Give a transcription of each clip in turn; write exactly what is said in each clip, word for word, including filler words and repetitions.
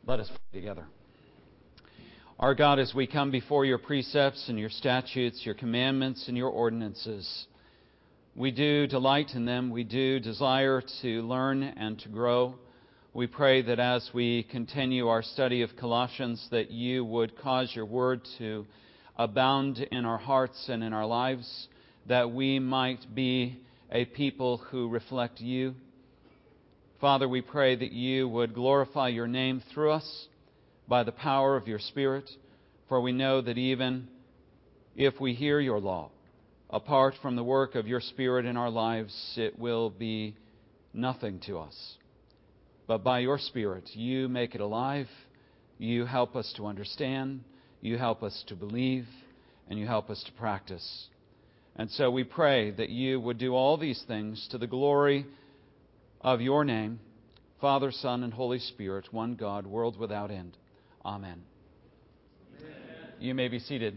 Let us pray together. Our God, as we come before your precepts and your statutes, your commandments and your ordinances, we do delight in them. We do desire to learn and to grow. We pray that as we continue our study of Colossians, that you would cause your word to abound in our hearts and in our lives, that we might be a people who reflect you. Father, we pray that you would glorify your name through us by the power of your Spirit, for we know that even if we hear your law, apart from the work of your Spirit in our lives, it will be nothing to us. But by your Spirit, you make it alive, you help us to understand, you help us to believe, and you help us to practice. And so we pray that you would do all these things to the glory of your name, Father, Son, and Holy Spirit, one God, world without end. Amen. Amen. You may be seated.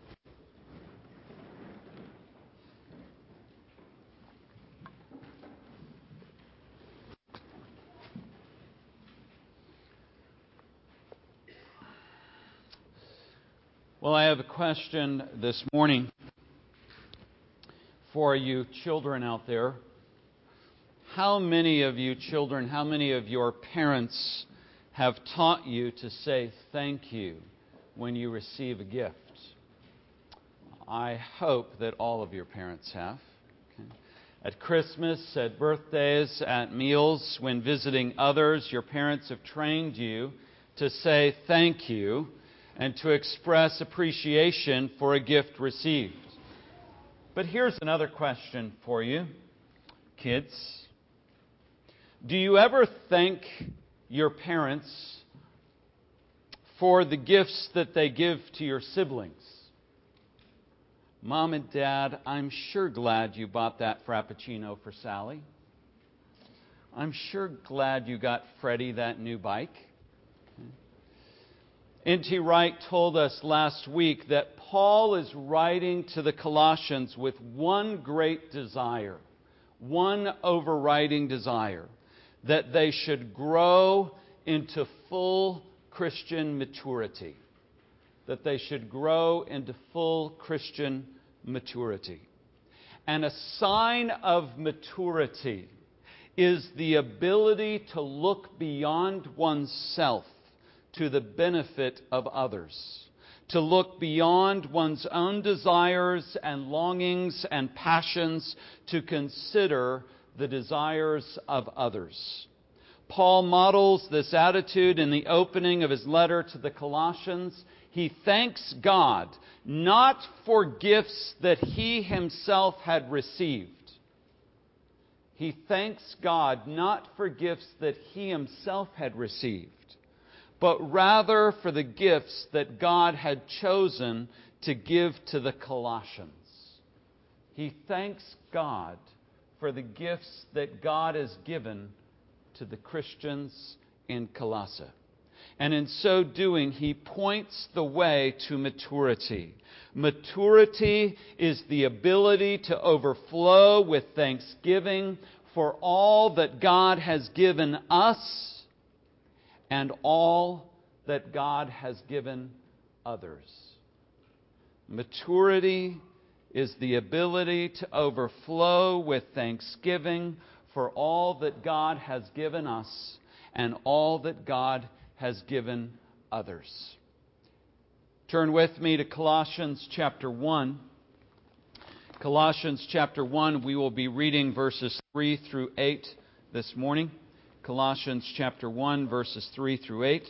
Well, I have a question this morning for you children out there. How many of you children, how many of your parents have taught you to say thank you when you receive a gift? I hope that all of your parents have. Okay. At Christmas, at birthdays, at meals, when visiting others, your parents have trained you to say thank you and to express appreciation for a gift received. But here's another question for you, kids. Do you ever thank your parents for the gifts that they give to your siblings? Mom and Dad, I'm sure glad you bought that Frappuccino for Sally. I'm sure glad you got Freddie that new bike. N T Wright told us last week that Paul is writing to the Colossians with one great desire, one overriding desire, that they should grow into full Christian maturity. That they should grow into full Christian maturity. And a sign of maturity is the ability to look beyond oneself to the benefit of others. To look beyond one's own desires and longings and passions to consider the desires of others. Paul models this attitude in the opening of his letter to the Colossians. He thanks God not for gifts that he himself had received. He thanks God not for gifts that he himself had received, but rather for the gifts that God had chosen to give to the Colossians. He thanks God for the gifts that God has given to the Christians in Colossae. And in so doing, he points the way to maturity. Maturity is the ability to overflow with thanksgiving for all that God has given us and all that God has given others. Maturity is the ability to overflow with thanksgiving for all that God has given us and all that God has given others. Turn with me to Colossians chapter one. Colossians chapter one, we will be reading verses three through eight this morning. Colossians chapter one, verses three through eight.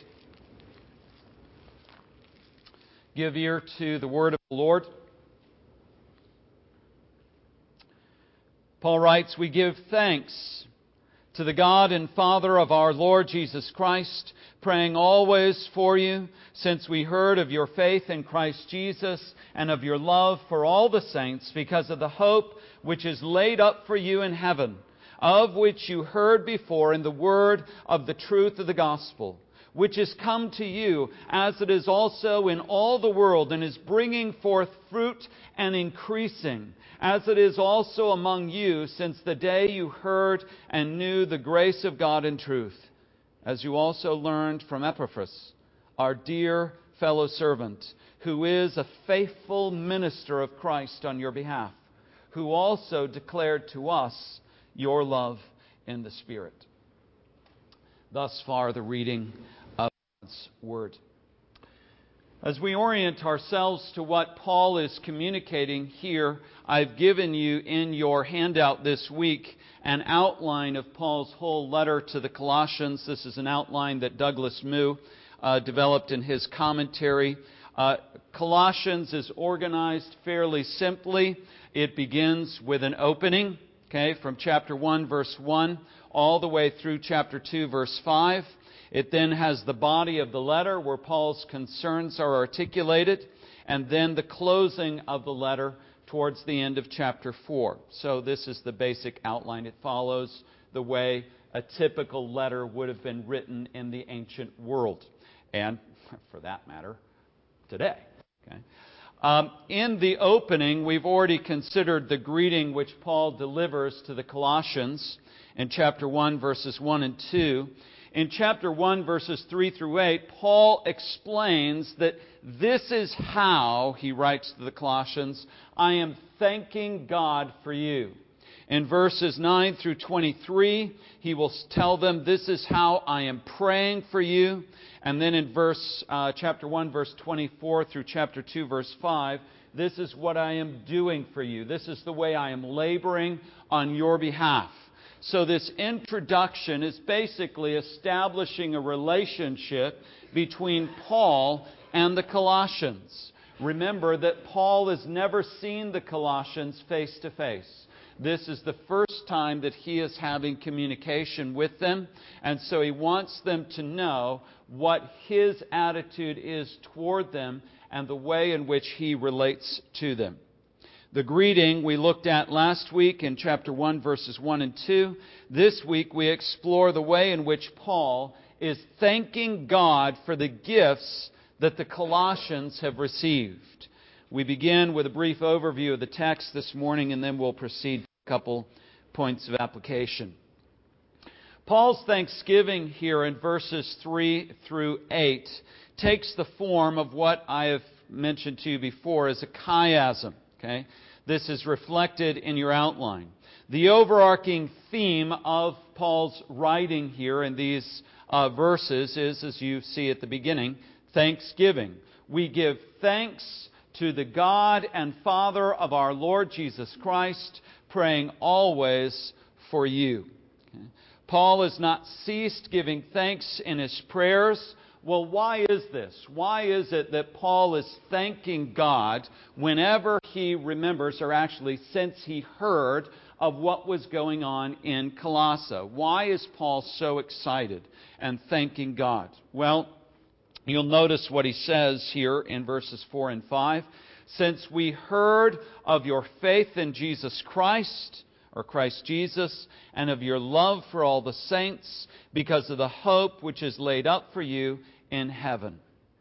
Give ear to the word of the Lord. Paul writes, "We give thanks to the God and Father of our Lord Jesus Christ, praying always for you, since we heard of your faith in Christ Jesus and of your love for all the saints, because of the hope which is laid up for you in heaven, of which you heard before in the word of the truth of the gospel, which is come to you, as it is also in all the world, and is bringing forth fruit and increasing, as it is also among you, since the day you heard and knew the grace of God in truth. as you also learned from Epaphras, our dear fellow servant, who is a faithful minister of Christ on your behalf, who also declared to us your love in the Spirit. Thus far, the reading of God's Word. As we orient ourselves to what Paul is communicating here, I've given you in your handout this week an outline of Paul's whole letter to the Colossians. This is an outline that Douglas Moo uh, developed in his commentary. Uh, Colossians is organized fairly simply. It begins with an opening, okay, from chapter one, verse one, all the way through chapter two, verse five. It then has the body of the letter where Paul's concerns are articulated, and then the closing of the letter towards the end of chapter four. So this is the basic outline. It follows the way a typical letter would have been written in the ancient world, and for that matter, today. Okay. Um, in the opening, we've already considered the greeting which Paul delivers to the Colossians in chapter one, verses one and two. In chapter one, verses three through eight, Paul explains that this is how, he writes to the Colossians, I am thanking God for you. In verses nine through twenty-three, he will tell them, this is how I am praying for you. And then in verse uh, chapter one, verse twenty-four through chapter two, verse five, this is what I am doing for you. This is the way I am laboring on your behalf. So this introduction is basically establishing a relationship between Paul and the Colossians. Remember that Paul has never seen the Colossians face to face. This is the first time that he is having communication with them, and so he wants them to know what his attitude is toward them and the way in which he relates to them. The greeting we looked at last week in chapter one, verses one and two. This week we explore the way in which Paul is thanking God for the gifts that the Colossians have received. We begin with a brief overview of the text this morning, and then we'll proceed to a couple points of application. Paul's thanksgiving here in verses three through eight takes the form of what I have mentioned to you before as a chiasm. Okay? This is reflected in your outline. The overarching theme of Paul's writing here in these uh, verses is, as you see at the beginning, thanksgiving. We give thanks to the God and Father of our Lord Jesus Christ, praying always for you. Okay? Paul has not ceased giving thanks in his prayers. Well, why is this? Why is it that Paul is thanking God whenever he remembers, or actually since he heard of what was going on in Colossae? Why is Paul so excited and thanking God? Well, you'll notice what he says here in verses four and five. Since we heard of your faith in Jesus Christ, or Christ Jesus, and of your love for all the saints, because of the hope which is laid up for you in heaven.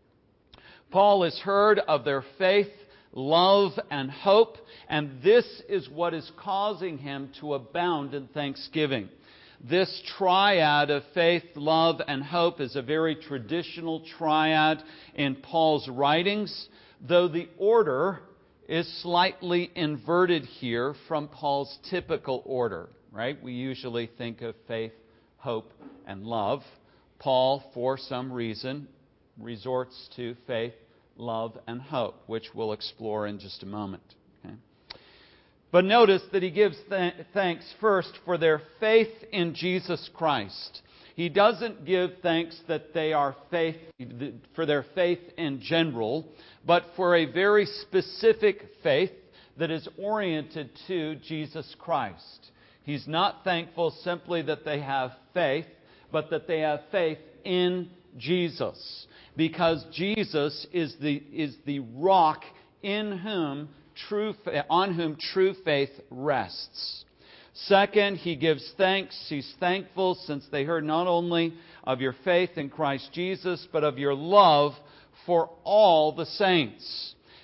Paul has heard of their faith, love, and hope, and this is what is causing him to abound in thanksgiving. This triad of faith, love, and hope is a very traditional triad in Paul's writings, though the order is slightly inverted here from Paul's typical order, right? We usually think of faith, hope, and love. Paul, for some reason, resorts to faith, love, and hope, which we'll explore in just a moment. Okay? But notice that he gives th- thanks first for their faith in Jesus Christ. He doesn't give thanks that they are faith for their faith in general, but for a very specific faith that is oriented to Jesus Christ. He's not thankful simply that they have faith, but that they have faith in Jesus. Because Jesus is the, is the rock in whom true, on whom true faith rests. Second, he gives thanks. He's thankful since they heard not only of your faith in Christ Jesus, but of your love for all the saints.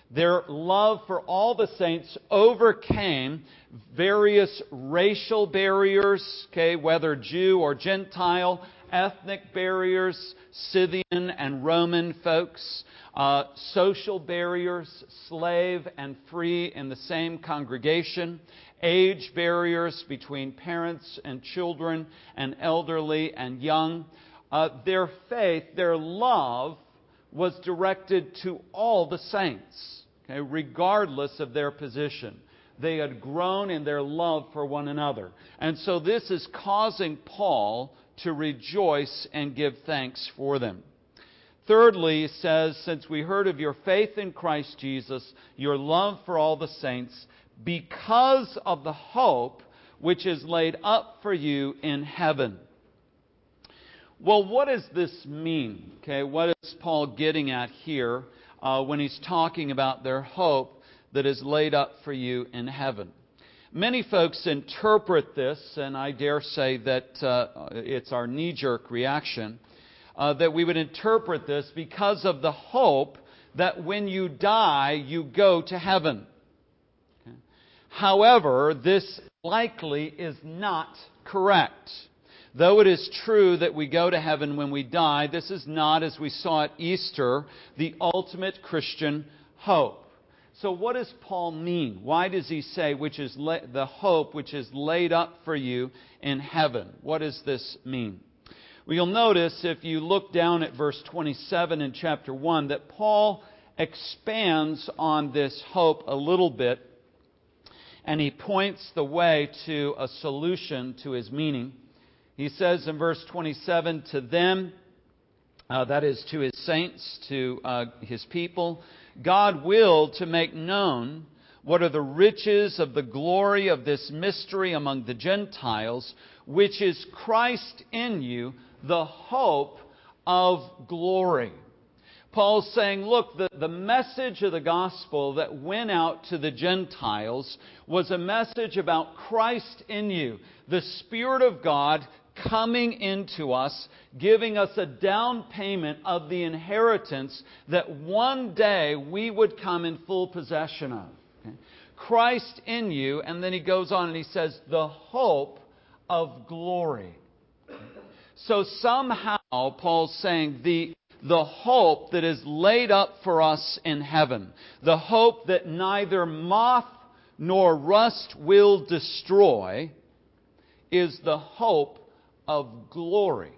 Their love for all the saints overcame various racial barriers, okay, whether Jew or Gentile, ethnic barriers, Scythian and Roman folks, uh, social barriers, slave and free in the same congregation, age barriers between parents and children and elderly and young. Uh, their faith, their love was directed to all the saints, okay, regardless of their position. They had grown in their love for one another. And so this is causing Paul to rejoice and give thanks for them. Thirdly, he says, since we heard of your faith in Christ Jesus, your love for all the saints, because of the hope which is laid up for you in heaven. Well, what does this mean? Okay, what is Paul getting at here uh, when he's talking about their hope that is laid up for you in heaven? Many folks interpret this, and I dare say that uh, it's our knee-jerk reaction, uh, that we would interpret this because of the hope that when you die, you go to heaven. Okay. However, this likely is not correct. Though it is true that we go to heaven when we die, this is not, as we saw at Easter, the ultimate Christian hope. So what does Paul mean? Why does he say, which is la- the hope which is laid up for you in heaven? What does this mean? Well, you'll notice if you look down at verse twenty-seven in chapter one that Paul expands on this hope a little bit, and he points the way to a solution to his meaning. He says in verse twenty-seven, to them, uh, that is to his saints, to uh, his people, God willed to make known what are the riches of the glory of this mystery among the Gentiles, which is Christ in you, the hope of glory. Paul's saying, look, the, the message of the gospel that went out to the Gentiles was a message about Christ in you, the Spirit of God coming into us, giving us a down payment of the inheritance that one day we would come in full possession of. Okay? Christ in you, and then he goes on and he says, the hope of glory. Okay? So somehow, Paul's saying, the, the hope that is laid up for us in heaven, the hope that neither moth nor rust will destroy, is the hope of glory.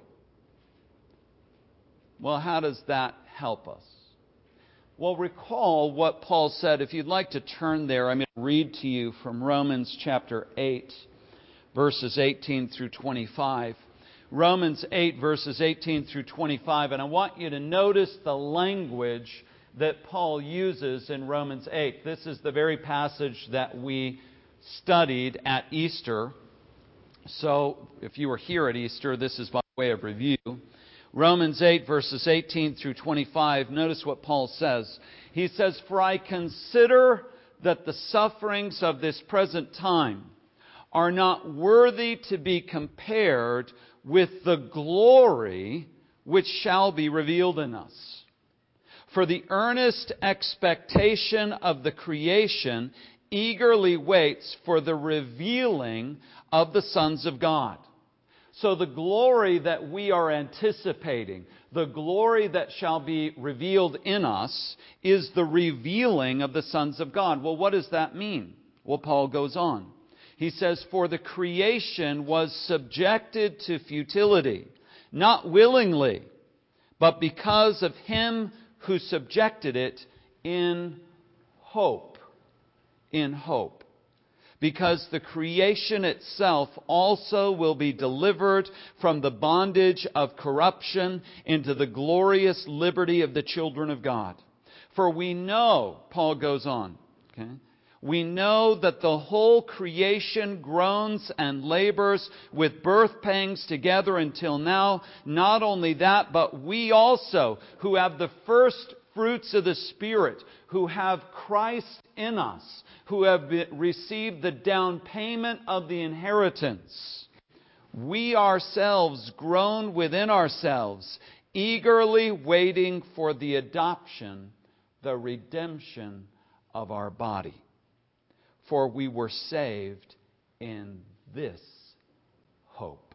Well, how does that help us? Well, recall what Paul said. If you'd like to turn there, I'm going to read to you from Romans chapter eight, verses eighteen through twenty-five. Romans eight, verses eighteen through twenty-five. And I want you to notice the language that Paul uses in Romans eight. This is the very passage that we studied at Easter. So, if you were here at Easter, this is by way of review. Romans eight, verses eighteen through twenty-five, notice what Paul says. He says, for I consider that the sufferings of this present time are not worthy to be compared with the glory which shall be revealed in us. For the earnest expectation of the creation eagerly waits for the revealing of the sons of God. So the glory that we are anticipating, the glory that shall be revealed in us, is the revealing of the sons of God. Well, what does that mean? Well, Paul goes on. He says, for the creation was subjected to futility, not willingly, but because of him who subjected it in hope. In hope. Because the creation itself also will be delivered from the bondage of corruption into the glorious liberty of the children of God. For we know, Paul goes on, okay, we know that the whole creation groans and labors with birth pangs together until now. Not only that, but we also, who have the first fruits of the Spirit, who have Christ in us, who have received the down payment of the inheritance, we ourselves groan within ourselves, eagerly waiting for the adoption, the redemption of our body. For we were saved in this hope.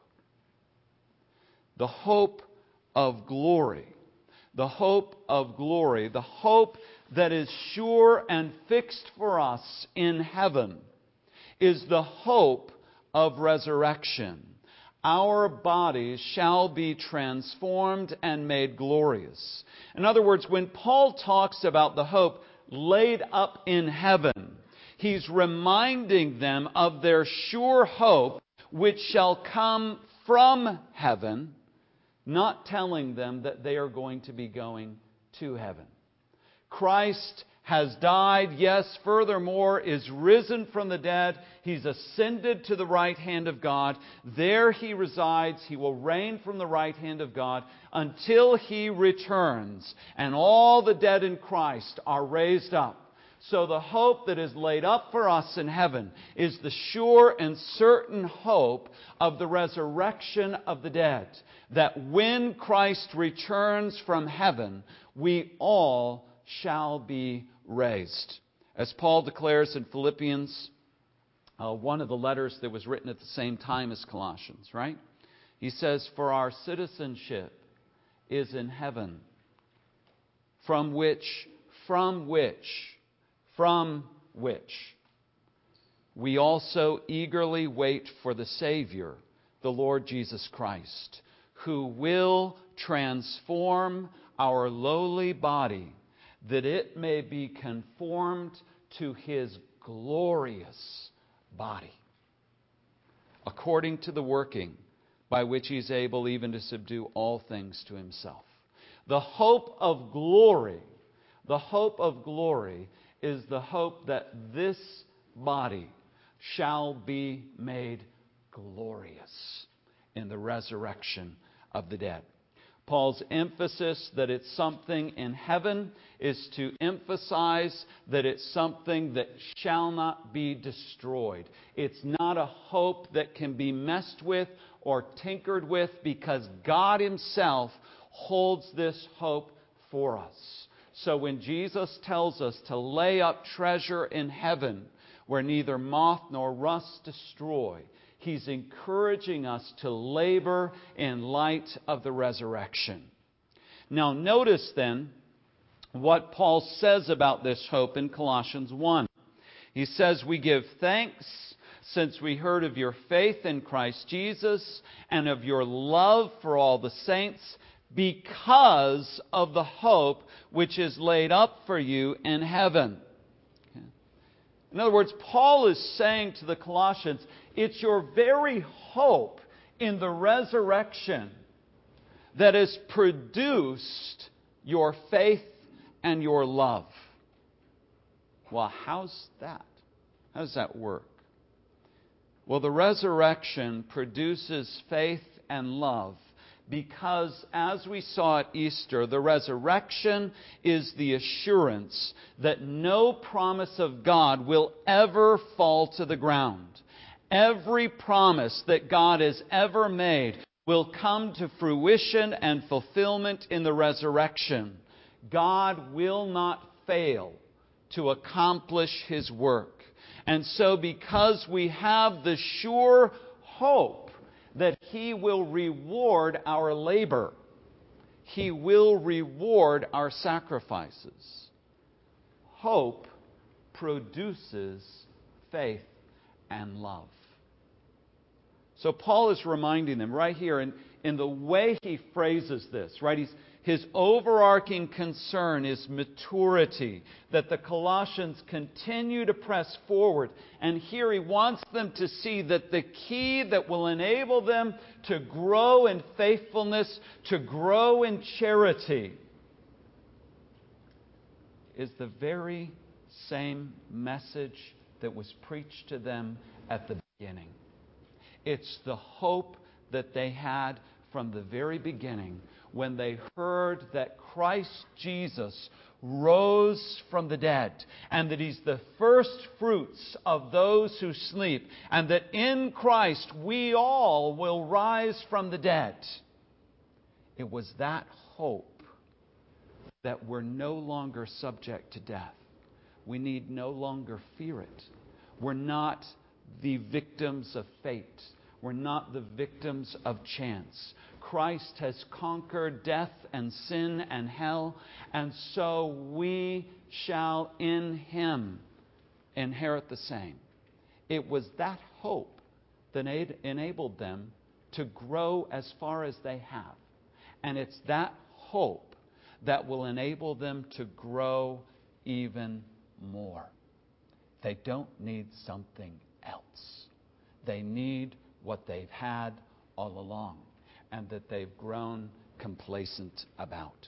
The hope of glory. The hope of glory. The hope that is sure and fixed for us in heaven is the hope of resurrection. Our bodies shall be transformed and made glorious. In other words, when Paul talks about the hope laid up in heaven, he's reminding them of their sure hope which shall come from heaven, not telling them that they are going to be going to heaven. Christ has died, yes, furthermore, is risen from the dead. He's ascended to the right hand of God. There He resides. He will reign from the right hand of God until He returns, and all the dead in Christ are raised up. So the hope that is laid up for us in heaven is the sure and certain hope of the resurrection of the dead. That when Christ returns from heaven, we all shall be raised. As Paul declares in Philippians, uh, one of the letters that was written at the same time as Colossians, right? He says, "For our citizenship is in heaven, from which, from which, from which we also eagerly wait for the Savior, the Lord Jesus Christ, who will transform our lowly body, that it may be conformed to His glorious body, according to the working by which He is able even to subdue all things to Himself." The hope of glory, the hope of glory is the hope that this body shall be made glorious in the resurrection of the dead. Paul's emphasis that it's something in heaven is to emphasize that it's something that shall not be destroyed. It's not a hope that can be messed with or tinkered with, because God Himself holds this hope for us. So when Jesus tells us to lay up treasure in heaven where neither moth nor rust destroy, He's encouraging us to labor in light of the resurrection. Now notice then what Paul says about this hope in Colossians one. He says, "We give thanks since we heard of your faith in Christ Jesus and of your love for all the saints, because of the hope which is laid up for you in heaven." In other words, Paul is saying to the Colossians, it's your very hope in the resurrection that has produced your faith and your love. Well, how's that? How does that work? Well, the resurrection produces faith and love because, as we saw at Easter, the resurrection is the assurance that no promise of God will ever fall to the ground. Every promise that God has ever made will come to fruition and fulfillment in the resurrection. God will not fail to accomplish His work. And so, because we have the sure hope that He will reward our labor, He will reward our sacrifices, hope produces faith and love. So Paul is reminding them right here in, in the way he phrases this, right? He's, his overarching concern is maturity, that the Colossians continue to press forward. And here he wants them to see that the key that will enable them to grow in faithfulness, to grow in charity, is the very same message that was preached to them at the beginning. It's the hope that they had from the very beginning when they heard that Christ Jesus rose from the dead and that He's the first fruits of those who sleep, and that in Christ we all will rise from the dead. It was that hope that we're no longer subject to death. we need no longer fear it. We're not the victims of fate. We're not the victims of chance. Christ has conquered death and sin and hell, and so we shall in Him inherit the same. It was that hope that enabled them to grow as far as they have. And it's that hope that will enable them to grow even more. They don't need something else. They need what they've had all along and that they've grown complacent about.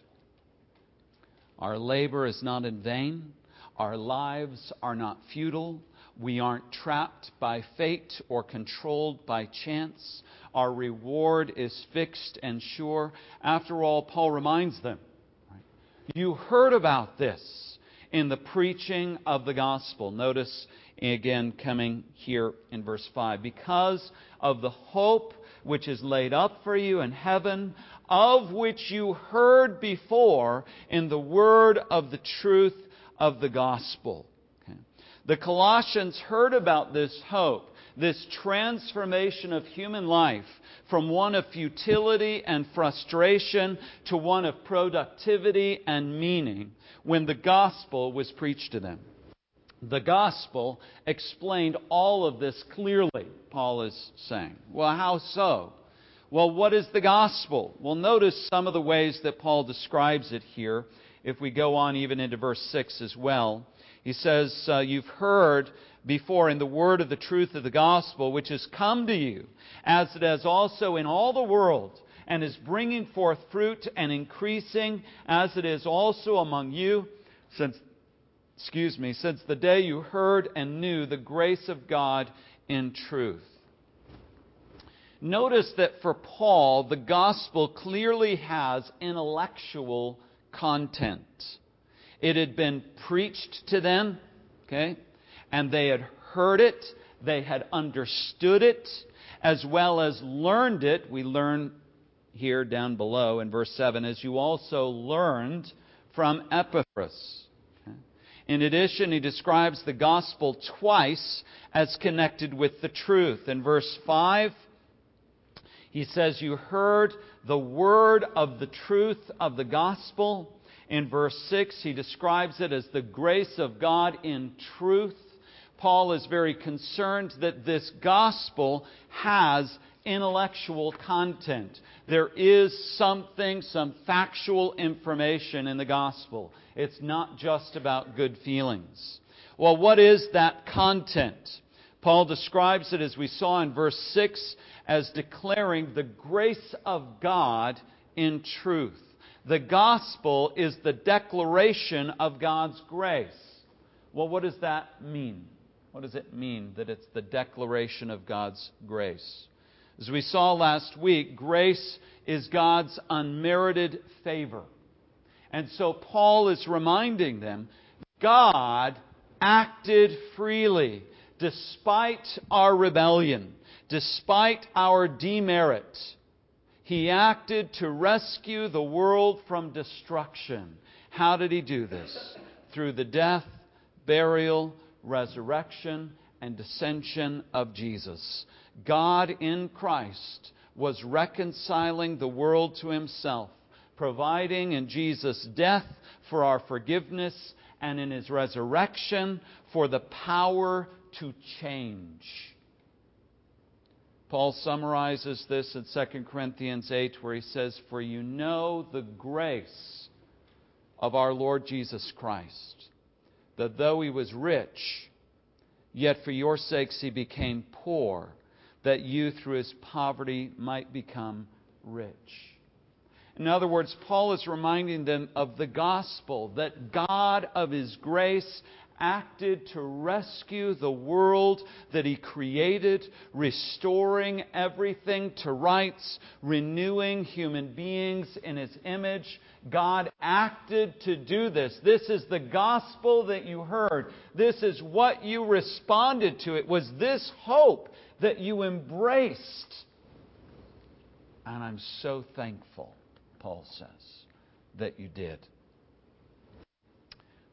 Our labor is not in vain. Our lives are not futile. We aren't trapped by fate or controlled by chance. Our reward is fixed and sure. After all, Paul reminds them, right, you heard about this in the preaching of the gospel. Notice again coming here in verse five. Because of the hope which is laid up for you in heaven, of which you heard before in the word of the truth of the gospel. Okay. The Colossians heard about this hope, this transformation of human life from one of futility and frustration to one of productivity and meaning when the gospel was preached to them. The gospel explained all of this clearly, Paul is saying. Well, how so? Well, what is the gospel? Well, notice some of the ways that Paul describes it here. If we go on even into verse six as well, he says, uh, you've heard before in the word of the truth of the gospel, which has come to you, as it has also in all the world, and is bringing forth fruit and increasing, as it is also among you, since, excuse me, since the day you heard and knew the grace of God in truth. Notice that for Paul, the gospel clearly has intellectual content. It had been preached to them, okay, and they had heard it, they had understood it, as well as learned it. We learn here down below in verse seven, as you also learned from Epaphras. Okay. In addition, he describes the gospel twice as connected with the truth. In verse five, he says, you heard the word of the truth of the gospel. In verse six, he describes it as the grace of God in truth. Paul is very concerned that this gospel has intellectual content. There is something, some factual information in the gospel. It's not just about good feelings. Well, what is that content? Paul describes it, as we saw in verse six, as declaring the grace of God in truth. The gospel is the declaration of God's grace. Well, what does that mean? What does it mean that it's the declaration of God's grace? As we saw last week, grace is God's unmerited favor. And so Paul is reminding them, God acted freely despite our rebellion, despite our demerit. He acted to rescue the world from destruction. How did He do this? Through the death, burial, resurrection, and ascension of Jesus. God in Christ was reconciling the world to Himself, providing in Jesus' death for our forgiveness and in His resurrection for the power to change. Paul summarizes this in Second Corinthians eight, where he says, for you know the grace of our Lord Jesus Christ, that though He was rich, yet for your sakes He became poor, that you through His poverty might become rich. In other words, Paul is reminding them of the gospel, that God of His grace acted to rescue the world that He created, restoring everything to rights, renewing human beings in His image. God acted to do this. This is the gospel that you heard. This is what you responded to. It was this hope that you embraced. And I'm so thankful, Paul says, that you did.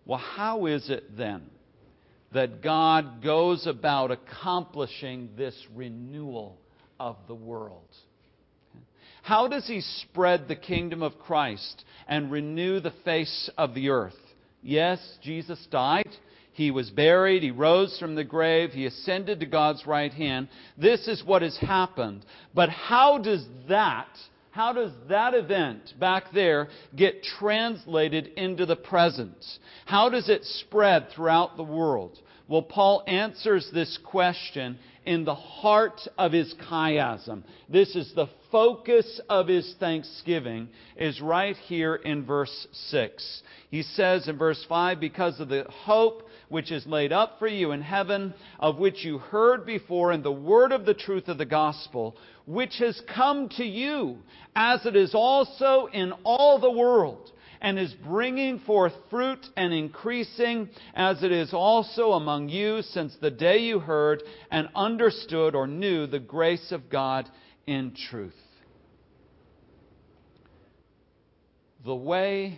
Well, how is it then that God goes about accomplishing this renewal of the world? How does He spread the kingdom of Christ and renew the face of the earth? Yes, Jesus died. He was buried. He rose from the grave. He ascended to God's right hand. This is what has happened. But how does that, how does that event back there get translated into the present? How does it spread throughout the world? Well, Paul answers this question in the heart of his chiasm. This is the focus of his thanksgiving, is right here in verse six. He says in verse five, because of the hope which is laid up for you in heaven, of which you heard before in the word of the truth of the gospel, which has come to you, as it is also in all the world, and is bringing forth fruit and increasing, as it is also among you since the day you heard and understood or knew the grace of God in truth. The way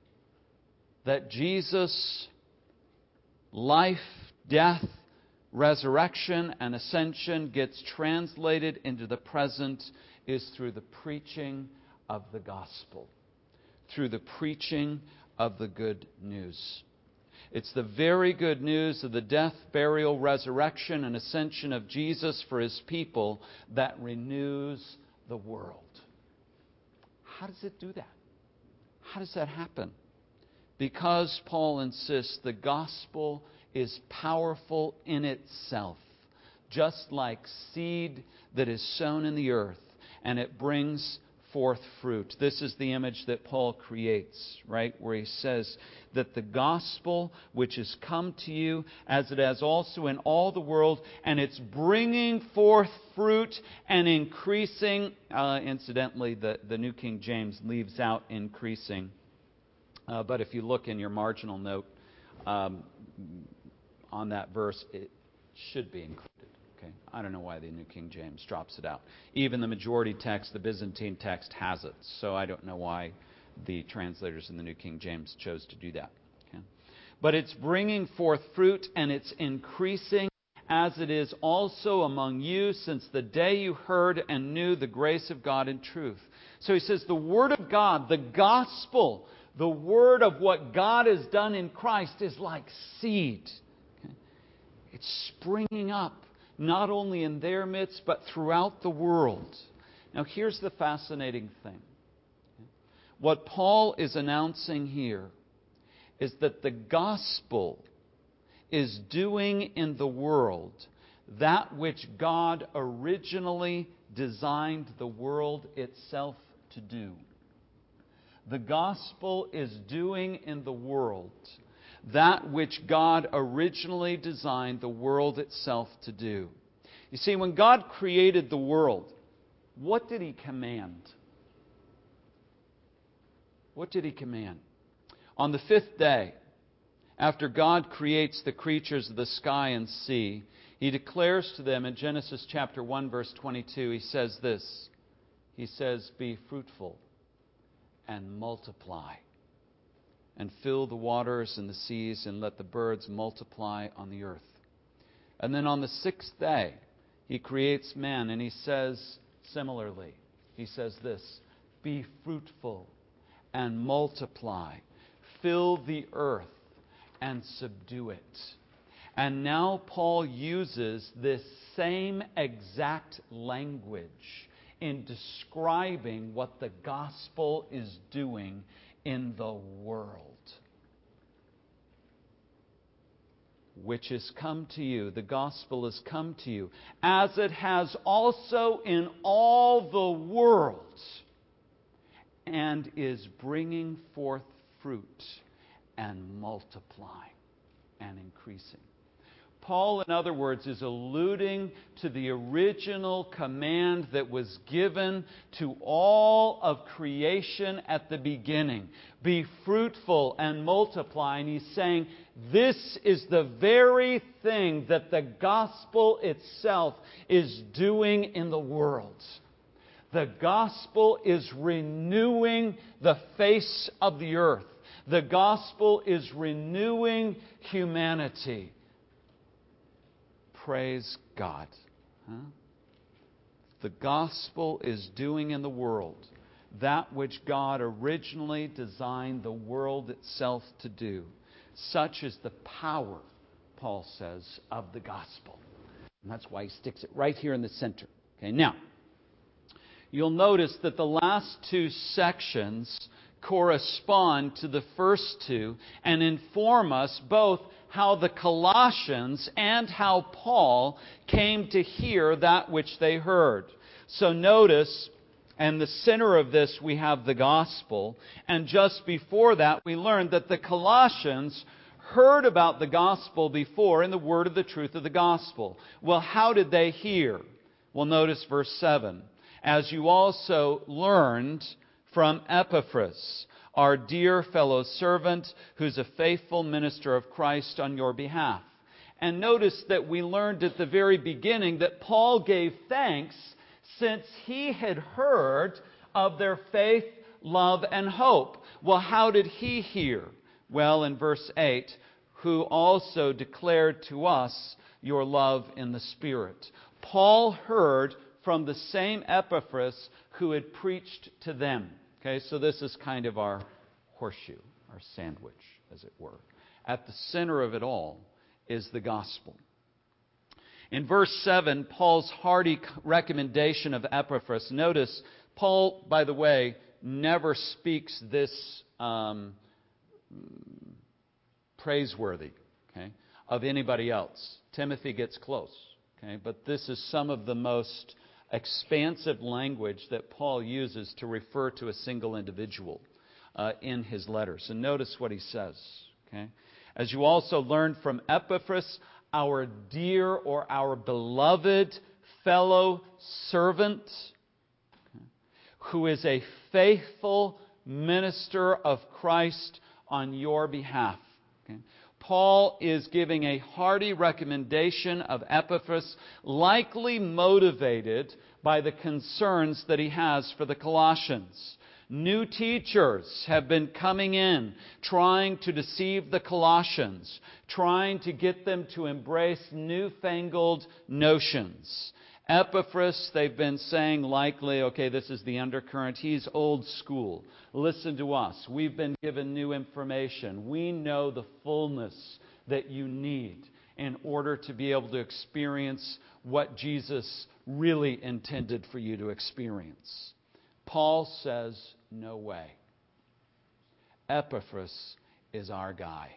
that Jesus' life, death, resurrection, and ascension gets translated into the present is through the preaching of the gospel. Through the preaching of the good news. It's the very good news of the death, burial, resurrection, and ascension of Jesus for His people that renews the world. How does it do that? How does that happen? Because Paul insists the gospel is powerful in itself, just like seed that is sown in the earth, and it brings forth fruit. This is the image that Paul creates, right? Where he says that the gospel which has come to you, as it has also in all the world, and it's bringing forth fruit and increasing. Uh, incidentally, the, the New King James leaves out increasing. Uh, but if you look in your marginal note um, on that verse, it should be included. Okay. I don't know why the New King James drops it out. Even the majority text, the Byzantine text, has it. So I don't know why the translators in the New King James chose to do that. Okay. But it's bringing forth fruit and it's increasing, as it is also among you since the day you heard and knew the grace of God in truth. So he says the Word of God, the gospel, the word of what God has done in Christ is like seed. Okay. It's springing up. Not only in their midst, but throughout the world. Now, here's the fascinating thing. What Paul is announcing here is that the gospel is doing in the world that which God originally designed the world itself to do. The gospel is doing in the world that which God originally designed the world itself to do. You see, when God created the world, what did He command? What did He command? On the fifth day, after God creates the creatures of the sky and sea, He declares to them in Genesis chapter one, verse twenty-two, He says this. He says, "Be fruitful and multiply, and fill the waters and the seas, and let the birds multiply on the earth." And then on the sixth day, He creates man, and He says similarly, He says this, "Be fruitful and multiply, fill the earth and subdue it." And now Paul uses this same exact language in describing what the gospel is doing in the world. Which has come to you, the gospel has come to you, as it has also in all the world, and is bringing forth fruit and multiplying and increasing. Paul, in other words, is alluding to the original command that was given to all of creation at the beginning. Be fruitful and multiply. And he's saying this is the very thing that the gospel itself is doing in the world. The gospel is renewing the face of the earth. The gospel is renewing humanity. Praise God. Huh? The gospel is doing in the world that which God originally designed the world itself to do. Such is the power, Paul says, of the gospel. And that's why he sticks it right here in the center. Okay, now, you'll notice that the last two sections correspond to the first two and inform us both how the Colossians and how Paul came to hear that which they heard. So notice, in the center of this we have the gospel, and just before that we learned that the Colossians heard about the gospel before in the word of the truth of the gospel. Well, how did they hear? Well, notice verse seven. As you also learned from Epaphras, our dear fellow servant, who's a faithful minister of Christ on your behalf. And notice that we learned at the very beginning that Paul gave thanks since he had heard of their faith, love, and hope. Well, how did he hear? Well, in verse eight, who also declared to us your love in the Spirit. Paul heard from the same Epaphras who had preached to them. Okay, so this is kind of our horseshoe, our sandwich, as it were. At the center of it all is the gospel. In verse seven, Paul's hearty recommendation of Epaphras. Notice, Paul, by the way, never speaks this um, praiseworthy, okay, of anybody else. Timothy gets close, okay, but this is some of the most expansive language that Paul uses to refer to a single individual uh, in his letters. And notice what he says. Okay? As you also learned from Epaphras, our dear or our beloved fellow servant, okay, who is a faithful minister of Christ on your behalf. Okay? Paul is giving a hearty recommendation of Epaphras, likely motivated by the concerns that he has for the Colossians. New teachers have been coming in, trying to deceive the Colossians, trying to get them to embrace newfangled notions. Epaphras, they've been saying likely, okay, this is the undercurrent, he's old school. Listen to us. We've been given new information. We know the fullness that you need in order to be able to experience what Jesus really intended for you to experience. Paul says, no way. Epaphras is our guy.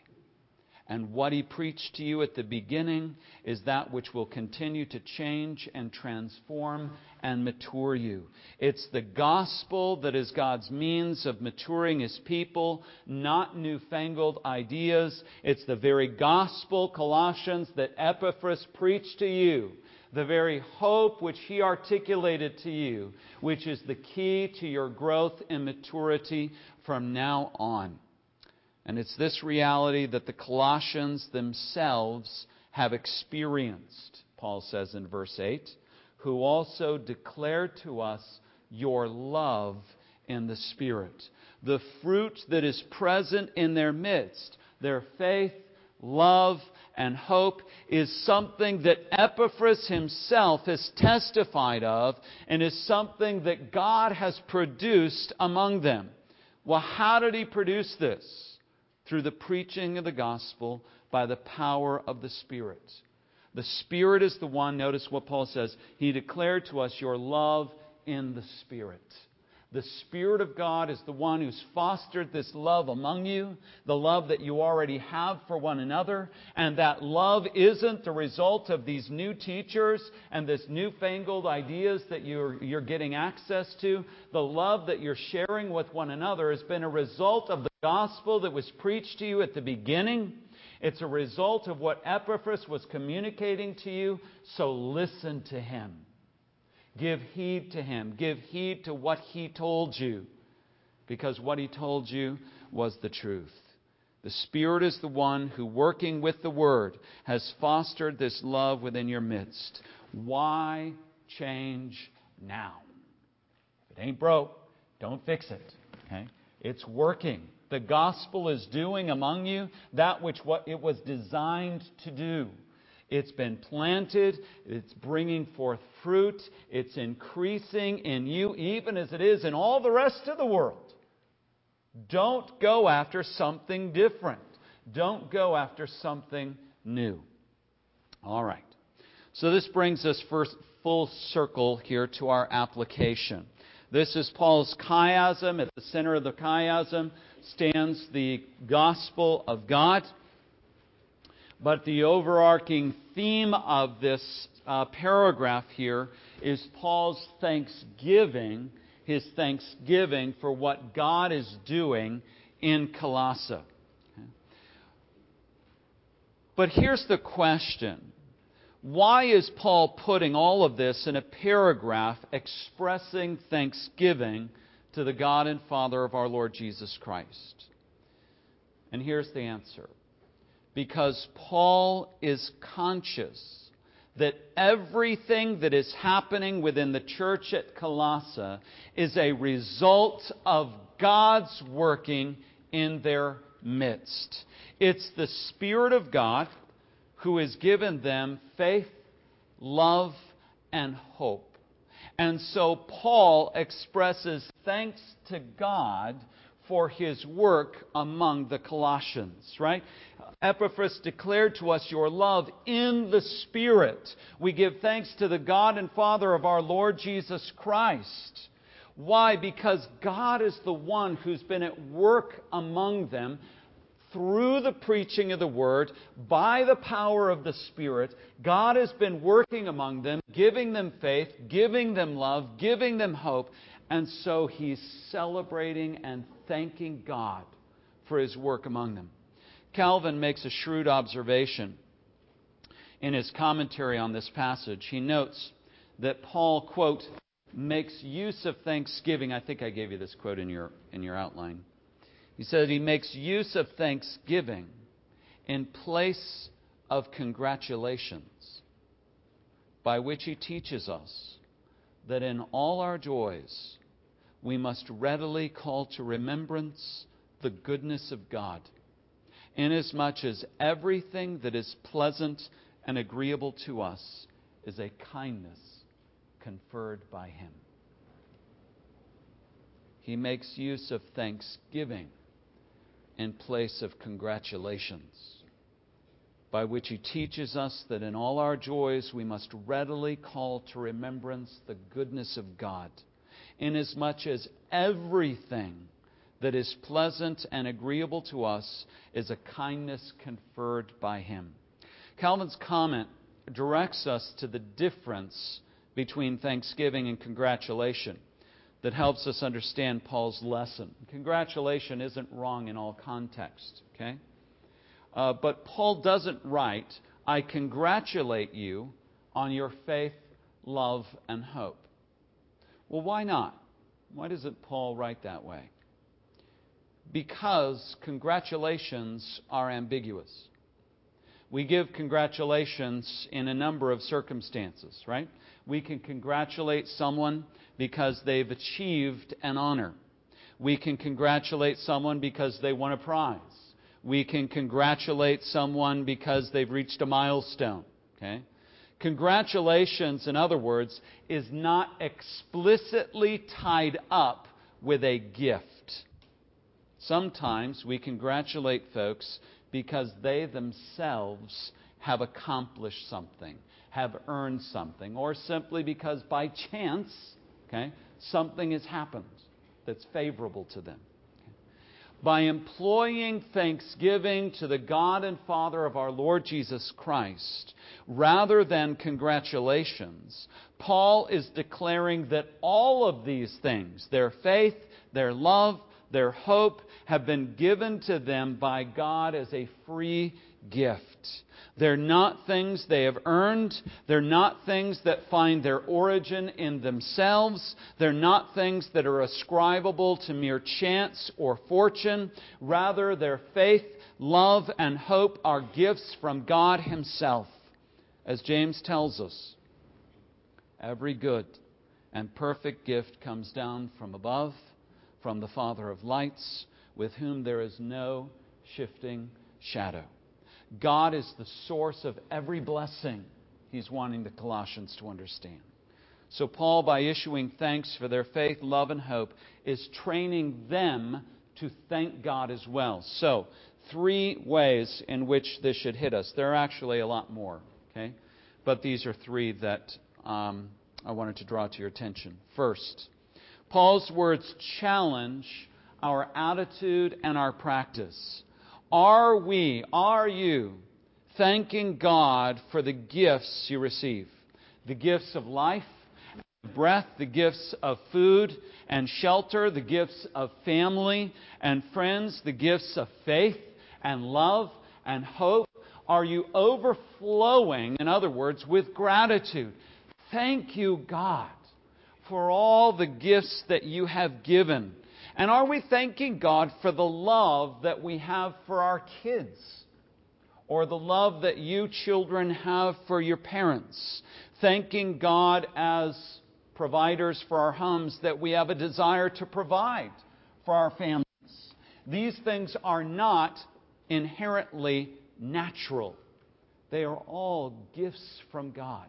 And what he preached to you at the beginning is that which will continue to change and transform and mature you. It's the gospel that is God's means of maturing His people, not newfangled ideas. It's the very gospel, Colossians, that Epaphras preached to you. The very hope which he articulated to you, which is the key to your growth and maturity from now on. And it's this reality that the Colossians themselves have experienced, Paul says in verse eight, who also declared to us your love in the Spirit. The fruit that is present in their midst, their faith, love, and hope, is something that Epaphras himself has testified of and is something that God has produced among them. Well, how did He produce this? Through the preaching of the gospel by the power of the Spirit. The Spirit is the one, notice what Paul says, He declared to us your love in the Spirit. The Spirit of God is the one who's fostered this love among you, the love that you already have for one another, and that love isn't the result of these new teachers and this newfangled ideas that you're, you're getting access to. The love that you're sharing with one another has been a result of the gospel that was preached to you at the beginning. It's a result of what Epaphras was communicating to you, so listen to him. Give heed to him. Give heed to what he told you, because what he told you was the truth. The Spirit is the one who, working with the Word, has fostered this love within your midst. Why change now? If it ain't broke, don't fix it. Okay? It's working. The gospel is doing among you that which what it was designed to do. It's been planted. It's bringing forth fruit. It's increasing in you, even as it is in all the rest of the world. Don't go after something different. Don't go after something new. All right. So this brings us first full circle here to our application. This is Paul's chiasm. At the center of the chiasm stands the gospel of God. But the overarching theme of this uh, paragraph here is Paul's thanksgiving, his thanksgiving for what God is doing in Colossae. Okay. But here's the question. Why is Paul putting all of this in a paragraph expressing thanksgiving to the God and Father of our Lord Jesus Christ? And here's the answer. Because Paul is conscious that everything that is happening within the church at Colossae is a result of God's working in their midst. It's the Spirit of God who has given them faith, love, and hope. And so Paul expresses thanks to God for His work among the Colossians, right? Epaphras declared to us your love in the Spirit. We give thanks to the God and Father of our Lord Jesus Christ. Why? Because God is the one who's been at work among them through the preaching of the Word, by the power of the Spirit. God has been working among them, giving them faith, giving them love, giving them hope. And so He's celebrating and thanking God for His work among them. Calvin makes a shrewd observation in his commentary on this passage. He notes that Paul, quote, makes use of thanksgiving. I think I gave you this quote in your, in your outline. He said he makes use of thanksgiving in place of congratulations, by which he teaches us that in all our joys we must readily call to remembrance the goodness of God, inasmuch as everything that is pleasant and agreeable to us is a kindness conferred by Him. He makes use of thanksgiving in place of congratulations, by which he teaches us that in all our joys we must readily call to remembrance the goodness of God, inasmuch as everything that is pleasant and agreeable to us is a kindness conferred by Him. Calvin's comment directs us to the difference between thanksgiving and congratulation that helps us understand Paul's lesson. Congratulation isn't wrong in all contexts, okay? Uh, but Paul doesn't write, I congratulate you on your faith, love, and hope. Well, why not? Why doesn't Paul write that way? Because congratulations are ambiguous. We give congratulations in a number of circumstances, right? We can congratulate someone because they've achieved an honor. We can congratulate someone because they won a prize. We can congratulate someone because they've reached a milestone. Okay? Congratulations, in other words, is not explicitly tied up with a gift. Sometimes we congratulate folks because they themselves have accomplished something, have earned something, or simply because by chance, okay, something has happened that's favorable to them. Okay. By employing thanksgiving to the God and Father of our Lord Jesus Christ, rather than congratulations, Paul is declaring that all of these things, their faith, their love, their hope, have been given to them by God as a free gift. They're not things they have earned. They're not things that find their origin in themselves. They're not things that are ascribable to mere chance or fortune. Rather, their faith, love, and hope are gifts from God Himself. As James tells us, every good and perfect gift comes down from above, from the Father of lights, with whom there is no shifting shadow. God is the source of every blessing He's wanting the Colossians to understand. So Paul, by issuing thanks for their faith, love, and hope, is training them to thank God as well. So, three ways in which this should hit us. There are actually a lot more, okay? But these are three that um, I wanted to draw to your attention. First, Paul's words challenge our attitude and our practice. Are we, are you, thanking God for the gifts you receive? The gifts of life, breath, the gifts of food and shelter, the gifts of family and friends, the gifts of faith and love and hope. Are you overflowing, in other words, with gratitude? Thank you, God, for all the gifts that you have given. And are we thanking God for the love that we have for our kids? Or the love that you children have for your parents? Thanking God as providers for our homes that we have a desire to provide for our families. These things are not inherently natural. They are all gifts from God.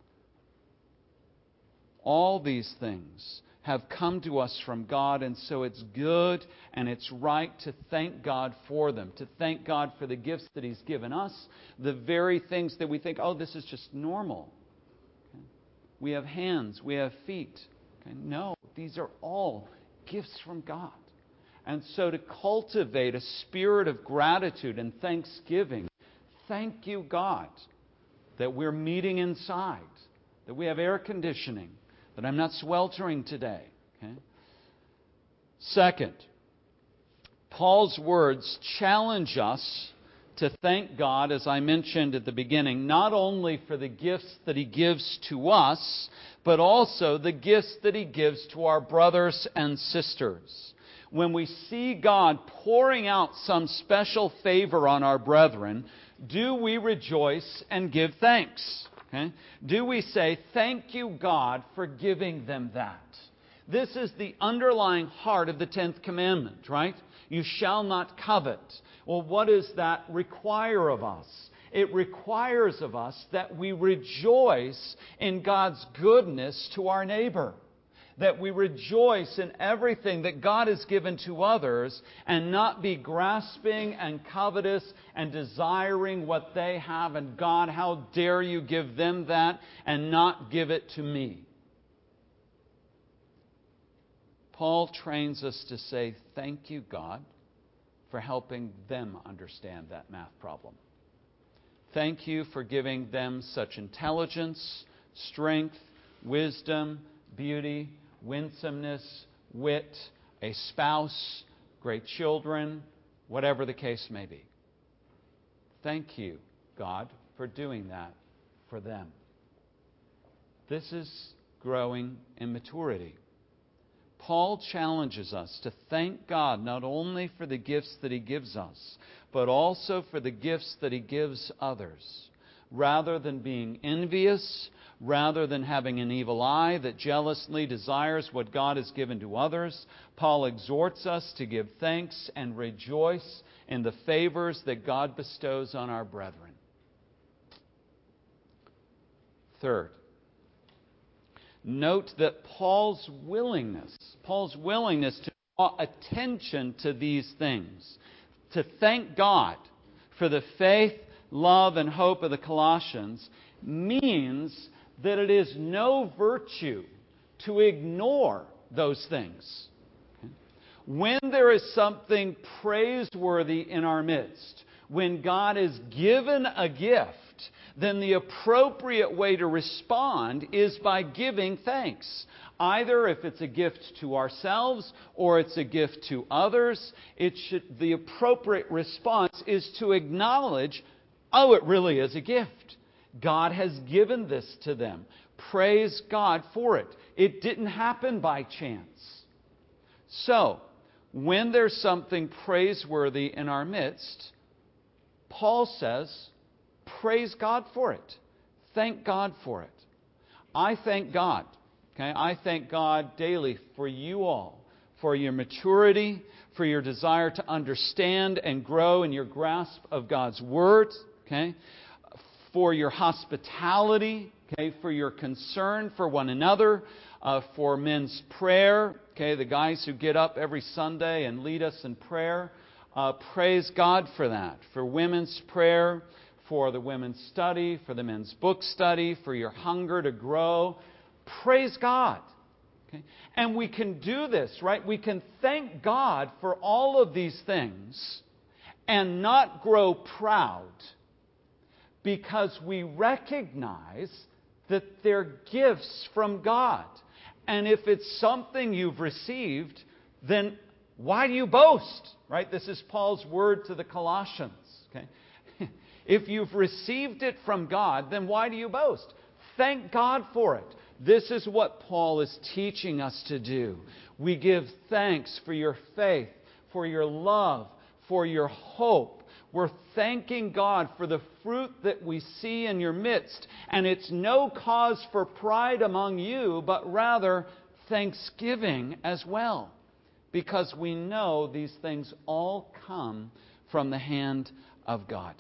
All these things have come to us from God, and so it's good and it's right to thank God for them, to thank God for the gifts that He's given us, the very things that we think, oh, this is just normal. Okay? We have hands, we have feet. Okay? No, these are all gifts from God. And so to cultivate a spirit of gratitude and thanksgiving, thank you, God, that we're meeting inside, that we have air conditioning, that I'm not sweltering today. Okay? Second, Paul's words challenge us to thank God, as I mentioned at the beginning, not only for the gifts that He gives to us, but also the gifts that He gives to our brothers and sisters. When we see God pouring out some special favor on our brethren, do we rejoice and give thanks? Okay? Do we say, thank you, God, for giving them that? This is the underlying heart of the tenth commandment, right? You shall not covet. Well, what does that require of us? It requires of us that we rejoice in God's goodness to our neighbor. That we rejoice in everything that God has given to others and not be grasping and covetous and desiring what they have. And God, how dare you give them that and not give it to me? Paul trains us to say, thank you, God, for helping them understand that math problem. Thank you for giving them such intelligence, strength, wisdom, beauty, winsomeness, wit, a spouse, great children, whatever the case may be. Thank you, God, for doing that for them. This is growing in maturity. Paul challenges us to thank God not only for the gifts that He gives us, but also for the gifts that He gives others. Rather than being envious, rather than having an evil eye that jealously desires what God has given to others, Paul exhorts us to give thanks and rejoice in the favors that God bestows on our brethren. Third, note that Paul's willingness, Paul's willingness to draw attention to these things, to thank God for the faith, love, and hope of the Colossians, means that it is no virtue to ignore those things. Okay? When there is something praiseworthy in our midst, when God is given a gift, then the appropriate way to respond is by giving thanks. Either if it's a gift to ourselves or it's a gift to others, it should, the appropriate response is to acknowledge, oh, it really is a gift. God has given this to them. Praise God for it. It didn't happen by chance. So, when there's something praiseworthy in our midst, Paul says, praise God for it. Thank God for it. I thank God. Okay? I thank God daily for you all, for your maturity, for your desire to understand and grow in your grasp of God's Word, okay? For your hospitality, okay? For your concern for one another, uh, for men's prayer, okay? The guys who get up every Sunday and lead us in prayer, uh, praise God for that. For women's prayer, for the women's study, for the men's book study, for your hunger to grow, praise God. Okay? And we can do this, right? We can thank God for all of these things and not grow proud because we recognize that they're gifts from God. And if it's something you've received, then why do you boast? Right? This is Paul's word to the Colossians. Okay? If you've received it from God, then why do you boast? Thank God for it. This is what Paul is teaching us to do. We give thanks for your faith, for your love, for your hope. We're thanking God for the fruit that we see in your midst. And it's no cause for pride among you, but rather thanksgiving as well. Because we know these things all come from the hand of God.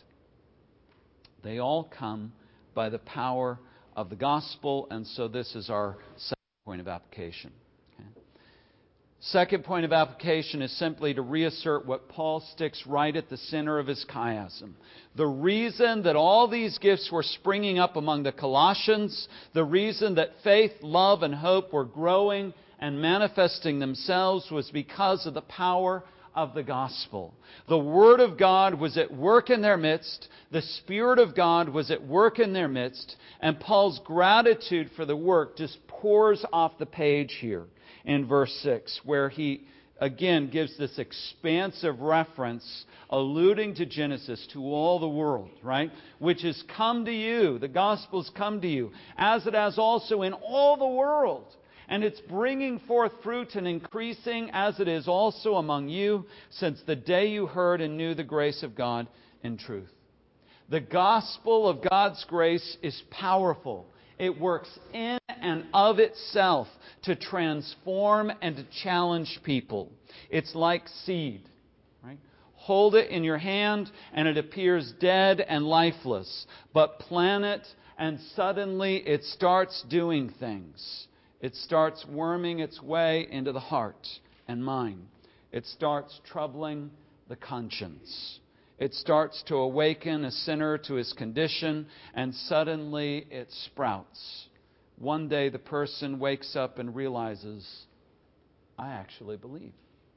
They all come by the power of the gospel, and so this is our second point of application. Okay. Second point of application is simply to reassert what Paul sticks right at the center of his chiasm. The reason that all these gifts were springing up among the Colossians, the reason that faith, love, and hope were growing and manifesting themselves was because of the power of the gospel. The Word of God was at work in their midst. The Spirit of God was at work in their midst. And Paul's gratitude for the work just pours off the page here in verse six, where he again gives this expansive reference alluding to Genesis, to all the world, right? Which has come to you. The gospel's come to you, as it has also in all the world. And it's bringing forth fruit and increasing as it is also among you since the day you heard and knew the grace of God in truth. The gospel of God's grace is powerful. It works in and of itself to transform and to challenge people. It's like seed, right? Hold it in your hand and it appears dead and lifeless. But plant it and suddenly it starts doing things. It starts worming its way into the heart and mind. It starts troubling the conscience. It starts to awaken a sinner to his condition, and suddenly it sprouts. One day the person wakes up and realizes, I actually believe.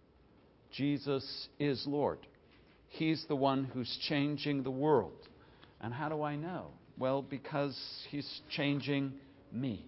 Jesus is Lord. He's the one who's changing the world. And how do I know? Well, because He's changing me.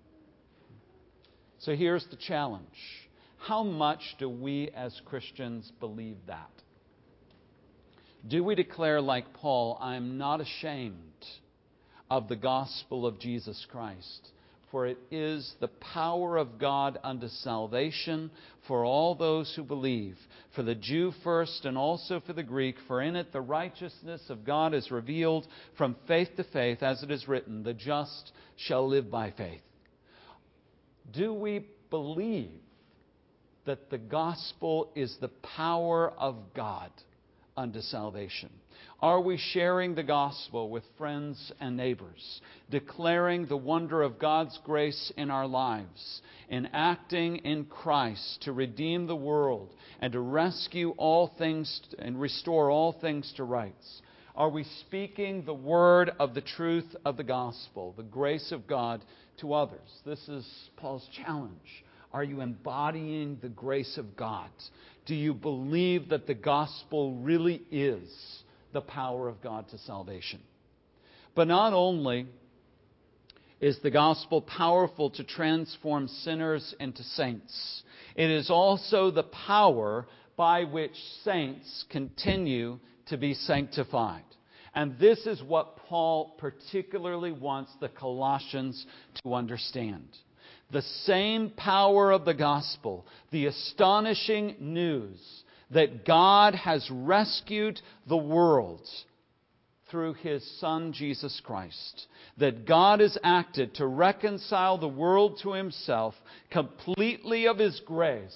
So here's the challenge. How much do we as Christians believe that? Do we declare like Paul, I am not ashamed of the gospel of Jesus Christ, for it is the power of God unto salvation for all those who believe, for the Jew first and also for the Greek, for in it the righteousness of God is revealed from faith to faith, as it is written, the just shall live by faith. Do we believe that the gospel is the power of God unto salvation? Are we sharing the gospel with friends and neighbors, declaring the wonder of God's grace in our lives, enacting in Christ to redeem the world and to rescue all things and restore all things to rights? Are we speaking the word of the truth of the gospel, the grace of God, to others? This is Paul's challenge. Are you embodying the grace of God? Do you believe that the gospel really is the power of God to salvation? But not only is the gospel powerful to transform sinners into saints, it is also the power by which saints continue to be sanctified. And this is what Paul particularly wants the Colossians to understand. The same power of the gospel, the astonishing news that God has rescued the world through His Son, Jesus Christ. That God has acted to reconcile the world to Himself completely of His grace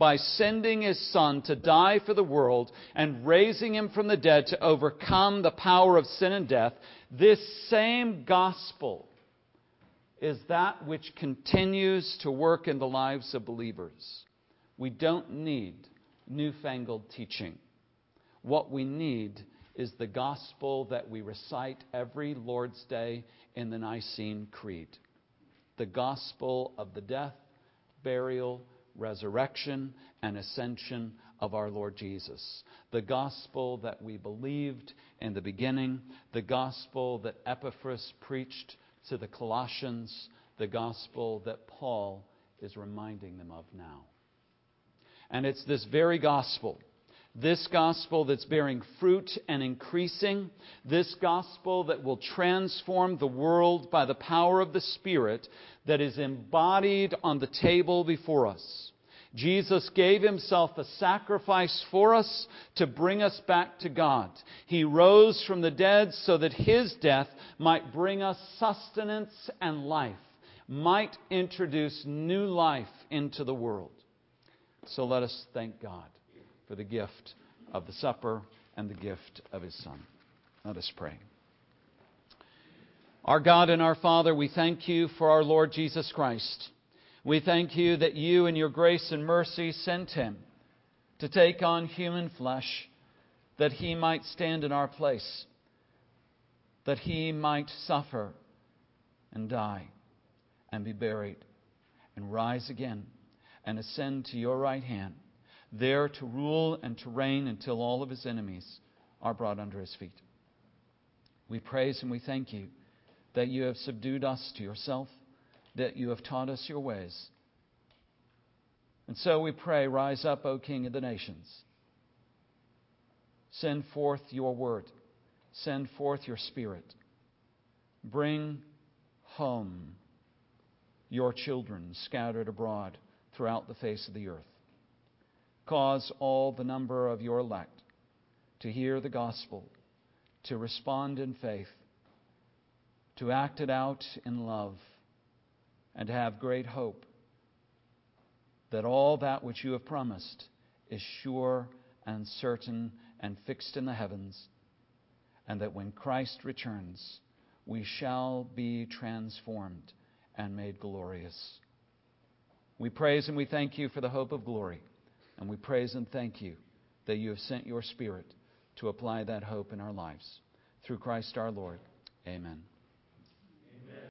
by sending His Son to die for the world and raising Him from the dead to overcome the power of sin and death, this same gospel is that which continues to work in the lives of believers. We don't need newfangled teaching. What we need is the gospel that we recite every Lord's Day in the Nicene Creed. The gospel of the death, burial, resurrection, and ascension of our Lord Jesus. The gospel that we believed in the beginning. The gospel that Epaphras preached to the Colossians. The gospel that Paul is reminding them of now. And it's this very gospel, this gospel that's bearing fruit and increasing, this gospel that will transform the world by the power of the Spirit, that is embodied on the table before us. Jesus gave Himself a sacrifice for us to bring us back to God. He rose from the dead so that His death might bring us sustenance and life, might introduce new life into the world. So let us thank God for the gift of the supper and the gift of His Son. Let us pray. Our God and our Father, we thank You for our Lord Jesus Christ. We thank You that You in Your grace and mercy sent Him to take on human flesh, that He might stand in our place, that He might suffer and die and be buried and rise again and ascend to Your right hand, there to rule and to reign until all of His enemies are brought under His feet. We praise and we thank You that You have subdued us to Yourself, that You have taught us Your ways. And so we pray, rise up, O King of the nations. Send forth Your word. Send forth Your Spirit. Bring home Your children scattered abroad throughout the face of the earth. Cause all the number of Your elect to hear the gospel, to respond in faith, to act it out in love, and to have great hope that all that which You have promised is sure and certain and fixed in the heavens, and that when Christ returns, we shall be transformed and made glorious. We praise and we thank You for the hope of glory. And we praise and thank You that You have sent Your Spirit to apply that hope in our lives. Through Christ our Lord. Amen.